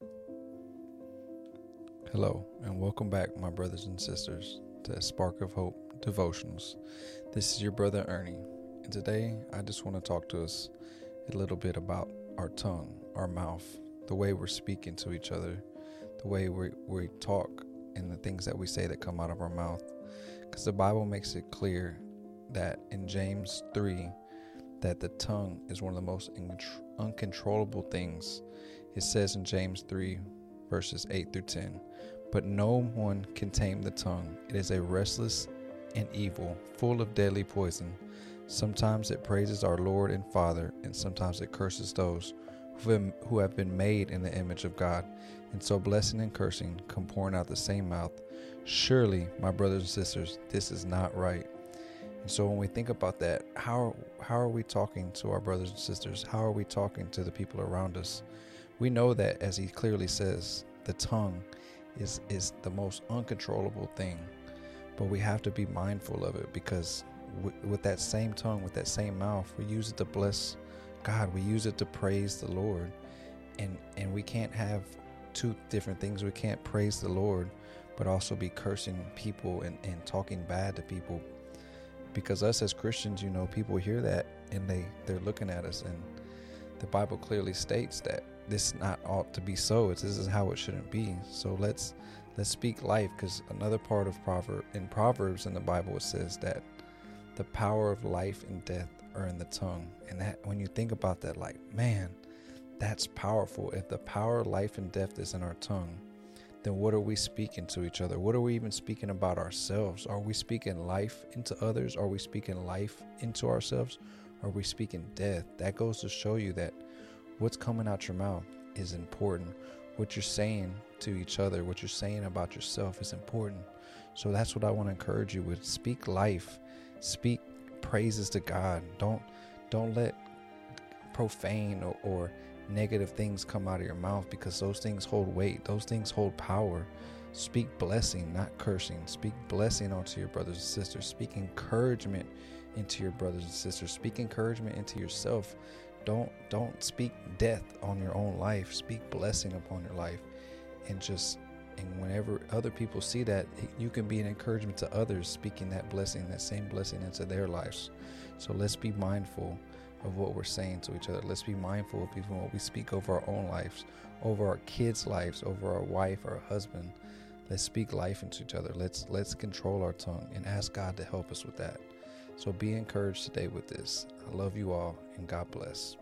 Hello, and welcome back, my brothers and sisters, to Spark of Hope Devotionals. This is your brother Ernie, and today I just want to talk to us a little bit about our tongue, our mouth, the way we're speaking to each other, the way we talk, and the things that we say that come out of our mouth. Because the Bible makes it clear that in James 3, that the tongue is one of the most uncontrollable things. It says in James 3, verses 8 through 10, "But no one can tame the tongue. It is a restless and evil, full of deadly poison. Sometimes it praises our Lord and Father, and sometimes it curses those who have been made in the image of God. And so blessing and cursing come pouring out the same mouth. Surely, my brothers and sisters, this is not right." And so when we think about that, how are we talking to our brothers and sisters? How are we talking to the people around us? We know that, as he clearly says, the tongue is the most uncontrollable thing. But we have to be mindful of it, because with that same tongue, with that same mouth, we use it to bless God. We use it to praise the Lord. And we can't have two different things. We can't praise the Lord but also be cursing people and talking bad to people. Because us as Christians, people hear that and they're looking at us, and the Bible clearly states that this not ought to be so. This is how it shouldn't be. So let's speak life, because another part of Proverbs in the Bible, it says that the power of life and death are in the tongue. And that, when you think about that, like, man, that's powerful. If the power of life and death is in our tongue, then what are we speaking to each other? What are we even speaking about ourselves? Are we speaking life into others? Are we speaking life into ourselves? Are we speaking death? That goes to show you that what's coming out your mouth is important. What you're saying to each other, what you're saying about yourself is important. So that's what I want to encourage you with. Speak life. Speak praises to God. Don't let profane or negative things come out of your mouth, because those things hold weight. Those things hold power. Speak blessing, not cursing. Speak blessing onto your brothers and sisters. Speak encouragement into your brothers and sisters. Speak encouragement into yourself. Don't speak death on your own life. Speak blessing upon your life. And whenever other people see that, you can be an encouragement to others, speaking that same blessing into their lives. So let's be mindful of what we're saying to each other. Let's be mindful of even what we speak over our own lives, over our kids' lives, over our wife, our husband. Let's speak life into each other. Let's control our tongue and ask God to help us with that. So be encouraged today with this. I love you all, and God bless.